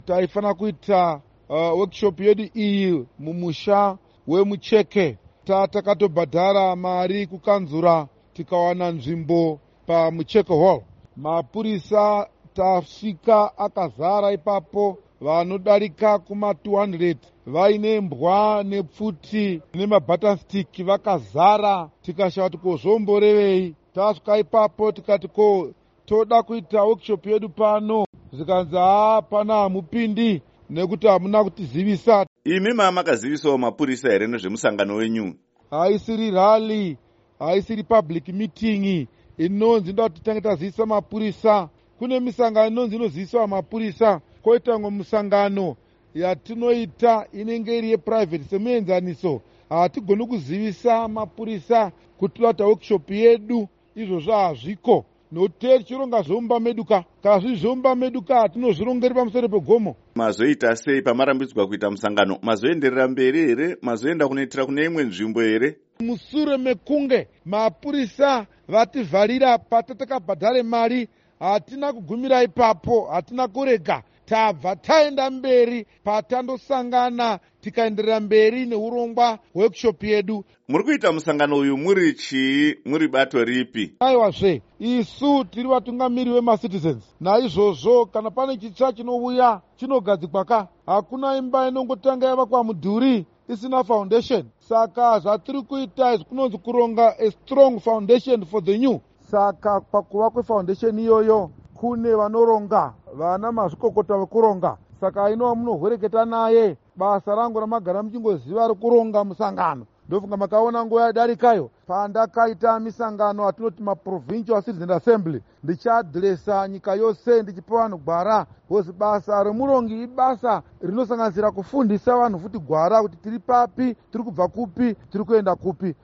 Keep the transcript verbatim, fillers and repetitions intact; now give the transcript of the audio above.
taifana kuita uh, workshop yedu iyi mumusha wemucheke. Tatakatobhadhara mari kukanzura tikawana nzvimbo pamucheke hall. Mapurisa tasvika akazara ipapo, vanodarika kuma two hundred vaine mbwa nepfuti nemabutton stick vakazara. Tikashava tikozomborevei. Tasvika ipapo tikati ko toda kuita workshop yedu pano, zikanzi haa pana hamupindi nekuti hamuna kutizivisa. Imi mamaakazivisawo mapurisa here nezvemusangano wenyu? Haisiri rally, haisiri public meeting inonzi ndoda kuti tange tazivisa mapurisa. Kune misangano inonzi inozivisawo mapurisa, koita mwe musangano yatinoita inenge iri yeprivate semuenzaniso. Hatigoni kuzivisa mapurisa kuti toita workshop yedu, izvozvo hazviko. Nokuti chironga zveumba meduka, kana zviri zveumba meduka hatinozvirongeri pamusoro pegomo. Mazoita sei pamarambidzwa kuita musangano? Mazoenderera mberi here? Mazoenda kunoitira kune imwe nzvimbo here? Mushure mekunge mapurisa vativharira patatakabhadhare mari, hatina kugumira ipapo, hatina kurega. Tabva taenda mberi patandosangana tikaenderera mberi neurongwa workshop yedu. Muri kuita musangano uyu muri chii, muri bato ripi? Aiwazve, isu tiri vatungamiri vemacitizens. Naizvozvo kana pane chitsva chinouya chinogadzikwa ka, hakuna imba inongotanga yavakwa mudhuri isina foundation. Saka zvatiri kuita izvi kunonzi kuronga a strong foundation for the new. Saka pakuva kwefoundation iyoyo kune vanoronga, vana mazvikokota vekuronga. Saka ino munohwereketa naye, basa rangu ramagara muchingoziva rekuronga musangano. Ndofunga makaona nguva yadarikayo pandakaita misangano atinoti maprovincial citizen assembly, ndichaadhiresa nyika yose ndichipa vanhu gwara. Hozi basa remurongi ibasa rinosanganisira kufundisa vanhu futi gwara kuti tiri papi, tiri kubva kupi, tiri kuenda kupi.